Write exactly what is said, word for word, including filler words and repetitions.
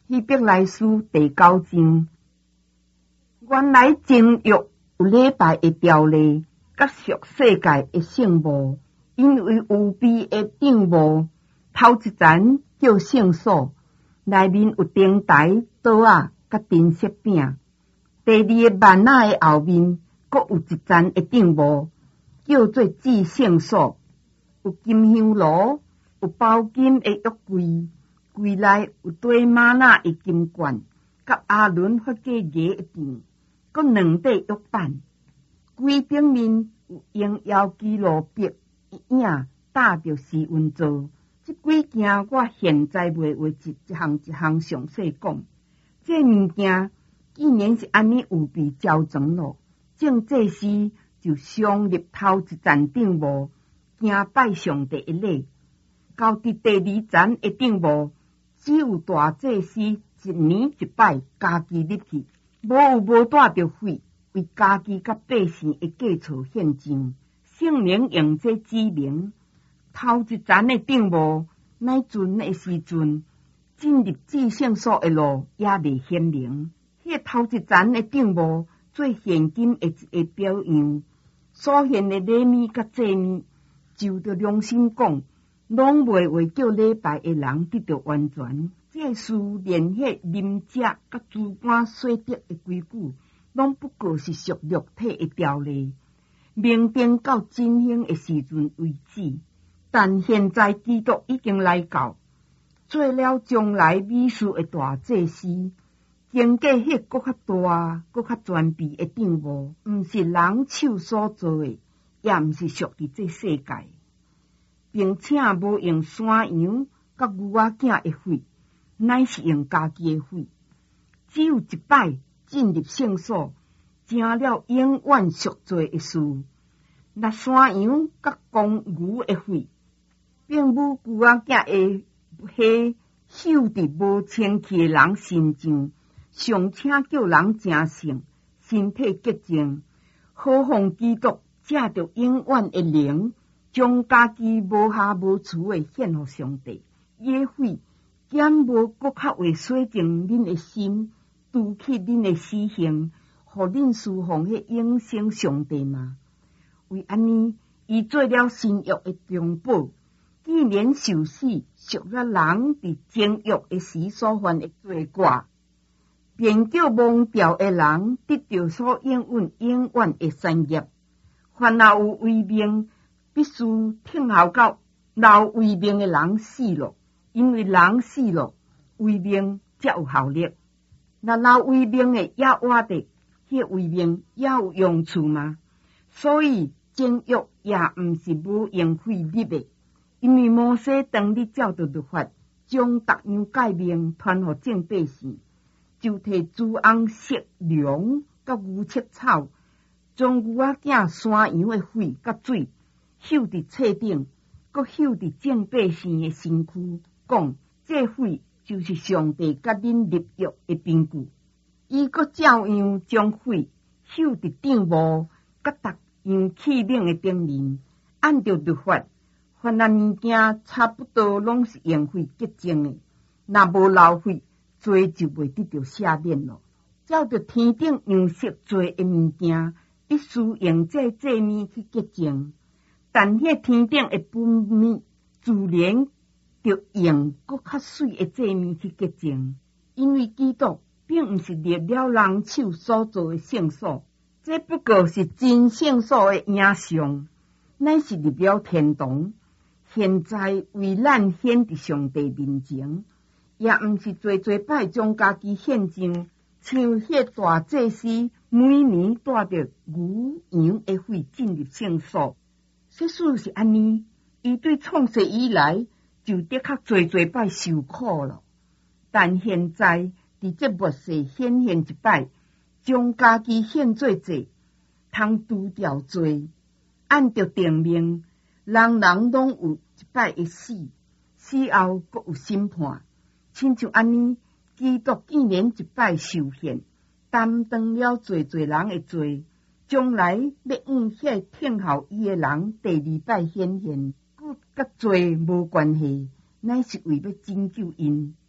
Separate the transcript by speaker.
Speaker 1: 希伯来书第九章，原来正约有礼拜的条例，甲属世界的圣幕，因为有比的顶幕，头一层叫圣所，内面有灯台、桌仔甲陈设饼。第二个幔仔的后面，阁有一层的顶幕，叫做至圣所，有金香炉，有包金的约柜。柜内有堆玛纳的金罐，甲阿伦发过鞋的垫，阁两块约板。柜顶面有用摇基路笔影搭着时运做。这几件我现在袂话一一项一项详细讲。这物件既然是安尼有备招装咯，正祭司就上入头一层顶幕，行拜上帝的礼。到伫第二层的顶幕，只有大祭司一年一摆家己入去，无有无带着血，为家己甲百姓的过错献上。圣灵用这指明，头一层的顶幕，乃阵的时阵，进入至圣所的路也未显明。迄头一层的顶幕做现今的一个表样，所献的礼物甲祭物，就着良心讲，拢袂为叫礼拜的人得到完全。这事连迄啉食甲主管所得的规矩，拢不过是属肉体的条例，明定到真兴的时阵为止。但现在基督已经来到，做了将来美事的大祭司，经过迄搁较大、搁较全备的顶幕，毋是人手所做的，也毋是属于这世界。并且无用山羊甲牛仔囝的血，乃是用家己的血。只有一摆进入圣所，成了永远赎罪的事。若山羊甲公牛的血，并无牛仔囝的血，朽伫无清气的人身上，尚且叫人成圣，身体洁净，何况基督借着永远的灵，将家己无瑕无疵的献予上帝，野血减无搁较为洗净恁的心，除去恁的死刑，互恁侍奉迄永生上帝吗？为安尼，伊做了新约的中保，既然受死，赎了人伫前约的时所犯的罪过，便叫忘掉的人得到所应允永远的产业。凡若有违命，必须听候到老违命的人死了，因为人死了，违命才有效力。若老违命的也活着，迄违命也有用处吗？所以前约也毋是无用费力的，因为摩西当日照着律法，将逐样诫命传予众百姓，就摕猪红色龙甲牛切草，将牛仔囝、山羊的血甲水，朽伫册顶，搁朽伫众百姓的身躯，讲这血就是上帝甲恁立约的凭据。伊搁照样将血朽伫顶幕，甲逐样器皿的顶面，按照律法，凡那物件差不多拢是用血洁净的。若无流血，罪就袂得到赦免咯。照着天顶样式罪的物件，必须用这祭物去洁净。但迄天顶的本物，自然就用搁较水的祭物去洁净，因为基督并毋是立了人手所做的圣所，这不过是真圣所的影像，乃是入了天堂。现在为咱显伫上帝面前，也毋是做做摆将家己献上，像迄大祭司每年带着牛羊的血进入圣所。这事是安尼，伊对创世以来就的确做做摆受苦了。但现在伫这末世显现一摆，将家己献做祭，通除掉罪。按照定命，人人拢有一摆会死，死后阁有审判。亲像安尼，基督既然一摆受献，担当了做做人的罪，将来要用迄听候伊的人第二摆显现，佮甲罪无关系，乃是为要拯救因。